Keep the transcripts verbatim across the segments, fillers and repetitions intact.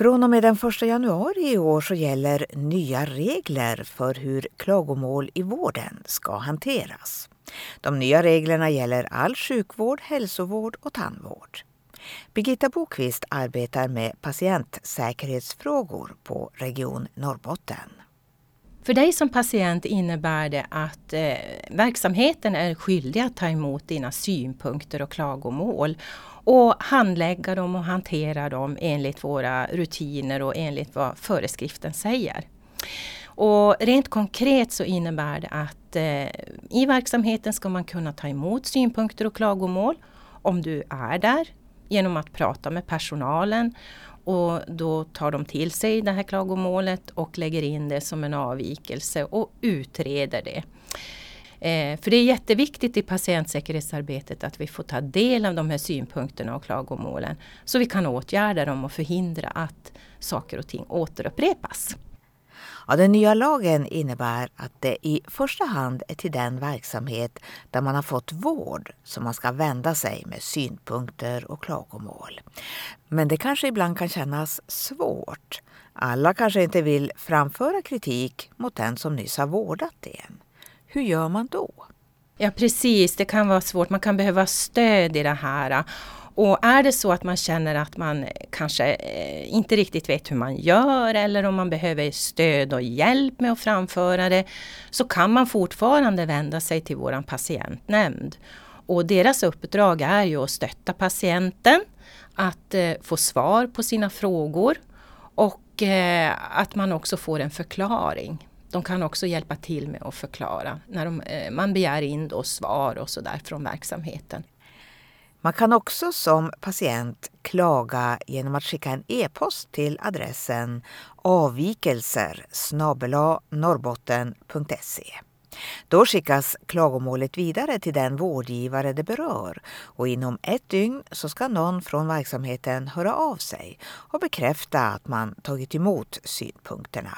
Från och med den första januari i år så gäller nya regler för hur klagomål i vården ska hanteras. De nya reglerna gäller all sjukvård, hälsovård och tandvård. Birgitta Bokvist arbetar med patientsäkerhetsfrågor på Region Norrbotten. För dig som patient innebär det att eh, verksamheten är skyldig att ta emot dina synpunkter och klagomål och handlägga dem och hantera dem enligt våra rutiner och enligt vad föreskriften säger. Och rent konkret så innebär det att eh, i verksamheten ska man kunna ta emot synpunkter och klagomål om du är där genom att prata med personalen. Och då tar de till sig det här klagomålet och lägger in det som en avvikelse och utreder det. Eh, för det är jätteviktigt i patientsäkerhetsarbetet att vi får ta del av de här synpunkterna och klagomålen. Så vi kan åtgärda dem och förhindra att saker och ting återupprepas. Ja, den nya lagen innebär att det i första hand är till den verksamhet där man har fått vård som man ska vända sig med synpunkter och klagomål. Men det kanske ibland kan kännas svårt. Alla kanske inte vill framföra kritik mot den som nyss har vårdat en. Hur gör man då? Ja, precis. Det kan vara svårt. Man kan behöva stöd i det här. Och är det så att man känner att man kanske inte riktigt vet hur man gör eller om man behöver stöd och hjälp med att framföra det, så kan man fortfarande vända sig till våran patientnämnd. Och deras uppdrag är ju att stötta patienten, att eh, få svar på sina frågor och eh, att man också får en förklaring. De kan också hjälpa till med att förklara när de, eh, man begär in då svar och så där från verksamheten. Man kan också som patient klaga genom att skicka en e-post till adressen avvikelser snabel-a norrbotten punkt se. Då skickas klagomålet vidare till den vårdgivare det berör och inom ett dygn så ska någon från verksamheten höra av sig och bekräfta att man tagit emot synpunkterna.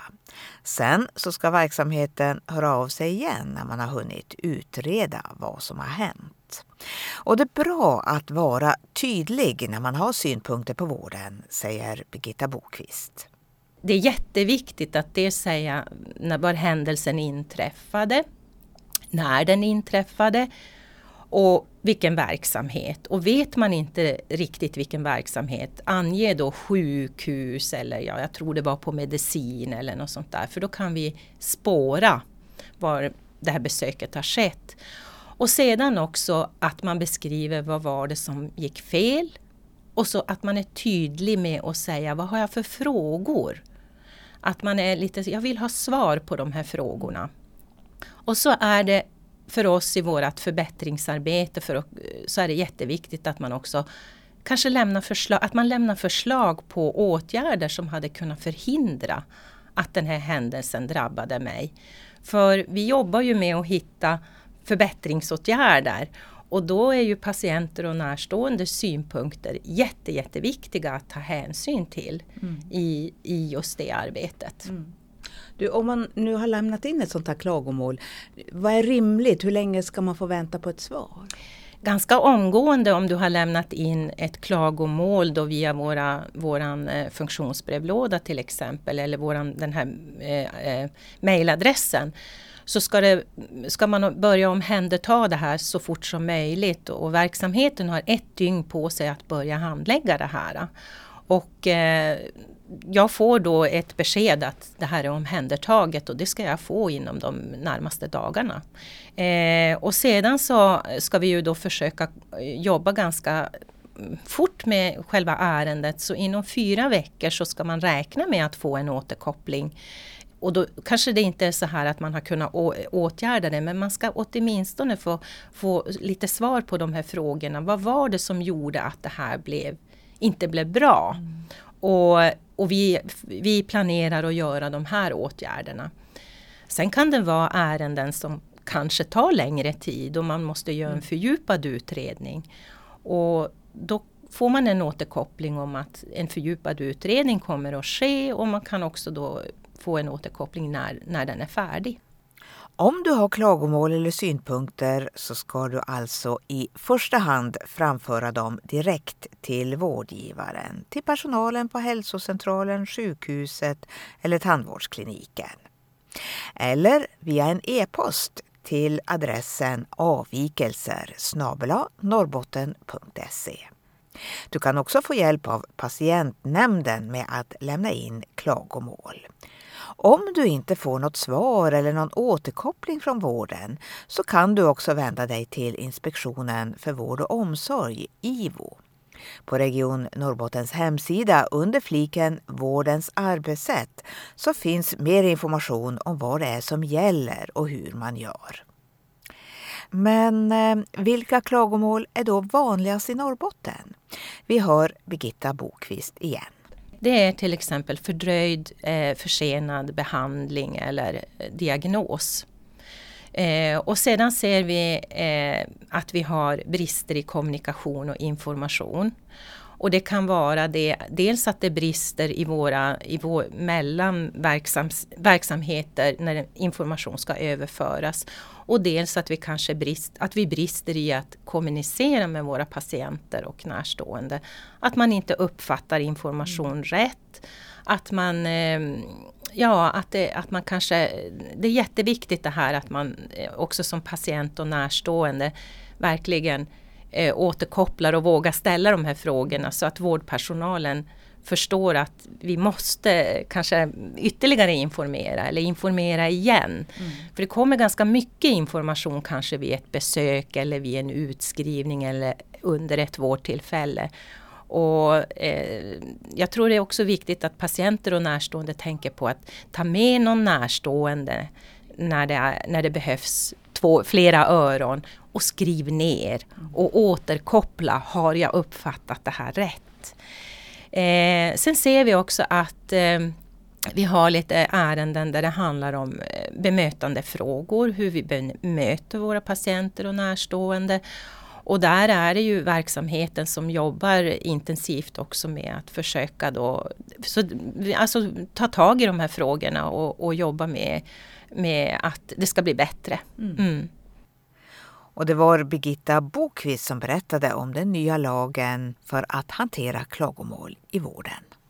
Sen så ska verksamheten höra av sig igen när man har hunnit utreda vad som har hänt. Och det är bra att vara tydlig när man har synpunkter på vården, säger Birgitta Bokvist. Det är jätteviktigt att det säga när var händelsen inträffade, när den inträffade och vilken verksamhet. Och vet man inte riktigt vilken verksamhet, ange då sjukhus eller ja, jag tror det var på medicin eller något sånt där. För då kan vi spåra var det här besöket har skett. Och sedan också att man beskriver vad var det som gick fel. Och så att man är tydlig med att säga vad har jag för frågor. Att man är lite, jag vill ha svar på de här frågorna. Och så är det för oss i vårt förbättringsarbete för, så är det jätteviktigt att man också kanske lämnar förslag, att man lämnar förslag på åtgärder som hade kunnat förhindra att den här händelsen drabbade mig. För vi jobbar ju med att hitta förbättringsåtgärder. Och då är ju patienter och närstående synpunkter jätte, jätteviktiga att ta hänsyn till mm. i, i just det arbetet. Mm. Du, om man nu har lämnat in ett sånt här klagomål, vad är rimligt? Hur länge ska man få vänta på ett svar? Ganska omgående om du har lämnat in ett klagomål då via våra, våran eh, funktionsbrevlåda till exempel eller våran, den här eh, eh, mejladressen. Så ska, det, ska man börja omhänderta det här så fort som möjligt och verksamheten har ett dygn på sig att börja handlägga det här. Och eh, jag får då ett besked att det här är omhändertaget och det ska jag få inom de närmaste dagarna. Eh, och sedan så ska vi ju då försöka jobba ganska fort med själva ärendet, så inom fyra veckor så ska man räkna med att få en återkoppling. Och då kanske det inte är så här att man har kunnat åtgärda det, men man ska åtminstone få, få lite svar på de här frågorna. Vad var det som gjorde att det här blev, inte blev bra? Mm. Och, och vi, vi planerar att göra de här åtgärderna. Sen kan det vara ärenden som kanske tar längre tid och man måste göra en fördjupad utredning. Och då får man en återkoppling om att en fördjupad utredning kommer att ske och man kan också då få en återkoppling när, när den är färdig. Om du har klagomål eller synpunkter så ska du alltså i första hand framföra dem direkt till vårdgivaren, till personalen på hälsocentralen, sjukhuset eller tandvårdskliniken. Eller via en e-post till adressen avvikelser snabel-a norrbotten punkt se. Du kan också få hjälp av patientnämnden med att lämna in klagomål. Om du inte får något svar eller någon återkoppling från vården så kan du också vända dig till Inspektionen för vård och omsorg, I V O. På Region Norrbottens hemsida under fliken Vårdens arbetssätt så finns mer information om vad det är som gäller och hur man gör. Men eh, vilka klagomål är då vanligast i Norrbotten? Vi hör Birgitta Bokvist igen. Det är till exempel fördröjd, eh, försenad behandling eller eh, diagnos. Eh, och sedan ser vi eh, att vi har brister i kommunikation och information. Och det kan vara det, dels att det brister i våra, i vår, mellan verksams, verksamheter när information ska överföras. Och dels att vi kanske brist, att vi brister i att kommunicera med våra patienter och närstående. Att man inte uppfattar information mm. rätt. Att man, eh, ja, att, det, att man kanske, det är jätteviktigt det här att man också som patient och närstående verkligen eh, återkopplar och vågar ställa de här frågorna så att vårdpersonalen förstår att vi måste kanske ytterligare informera eller informera igen. Mm. För det kommer ganska mycket information kanske vid ett besök eller vid en utskrivning eller under ett vårdtillfälle. Och eh, jag tror det är också viktigt att patienter och närstående tänker på att ta med någon närstående när det, är, när det behövs två, flera öron och skriv ner och återkoppla, har jag uppfattat det här rätt? Eh, sen ser vi också att eh, vi har lite ärenden där det handlar om eh, bemötande frågor, hur vi bemöter våra patienter och närstående. Och där är det ju verksamheten som jobbar intensivt också med att försöka då, så, alltså, ta tag i de här frågorna och, och jobba med, med att det ska bli bättre. Mm. Mm. Och det var Birgitta Bokvist som berättade om den nya lagen för att hantera klagomål i vården.